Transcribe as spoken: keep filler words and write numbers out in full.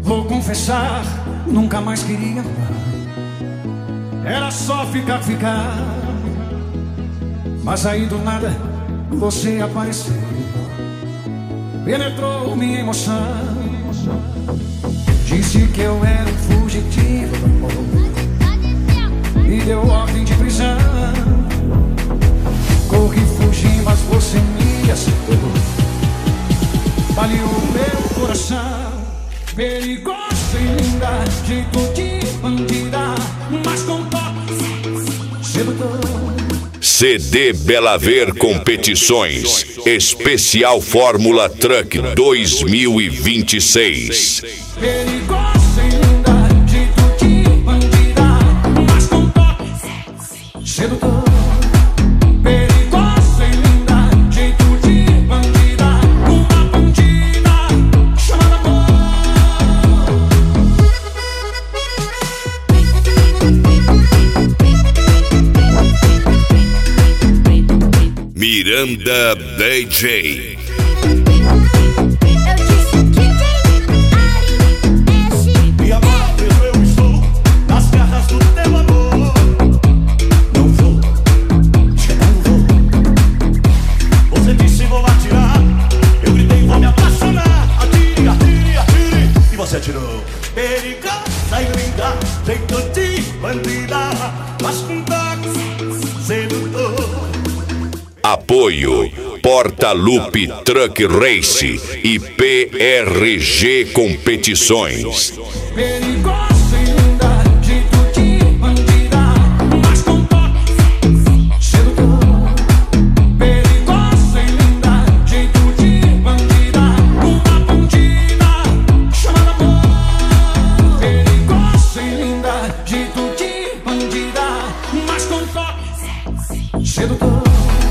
Vou confessar, nunca mais queria amar. Era só ficar, ficar. Mas aí do nada você apareceu, penetrou minha emoção. Disse que eu era um fugitivo do amor e deu ordem de prisão. Corri, fugi, mas você me aceitou. Baleou meu coração. Perigosa e linda, jeito de bandida, mas com toque sedutor. C D Bela Ver Competições Especial Fórmula Truck dois mil e vinte e seis. Perigosa e linda, jeito de bandida, mas com toque sedutor. Perigosa e linda, jeito de bandida, uma bandida chamada amor. Miranda D J. E amado eu estou nas garras do teu amor. Não vou, eu não vou. Você disse vou atirar, eu gritei vou me apaixonar. Atire, atire, atire, e você atirou. Perigosa e linda, jeito de bandida, mas com toque sedutor. Apoio Porta-Lupe Truck Race e P R G Competições. Perigosa e linda, jeito de bandida, mas com toque sedutor. Perigosa e linda, jeito de bandida, uma bandida chamada amor. Perigosa e linda, jeito de bandida, mas com toque sedutor.